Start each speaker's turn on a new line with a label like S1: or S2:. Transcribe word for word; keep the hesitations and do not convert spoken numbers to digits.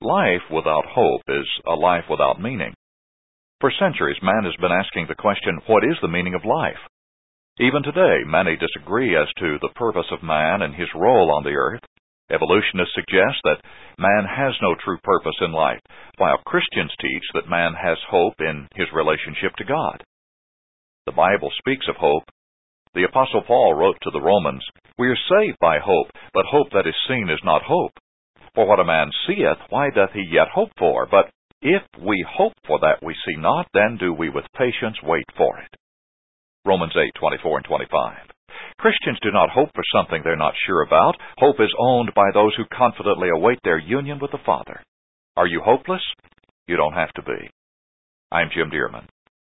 S1: Life without hope is a life without meaning. For centuries, man has been asking the question, what is the meaning of life? Even today, many disagree as to the purpose of man and his role on the earth. Evolutionists suggest that man has no true purpose in life, while Christians teach that man has hope in his relationship to God. The Bible speaks of hope. The Apostle Paul wrote to the Romans, "We are saved by hope, but hope that is seen is not hope. For what a man seeth, why doth he yet hope for? But if we hope for that we see not, then do we with patience wait for it." Romans eight, twenty-four and twenty-five. Christians do not hope for something they're not sure about. Hope is owned by those who confidently await their union with the Father. Are you hopeless? You don't have to be. I'm Jim Dearman.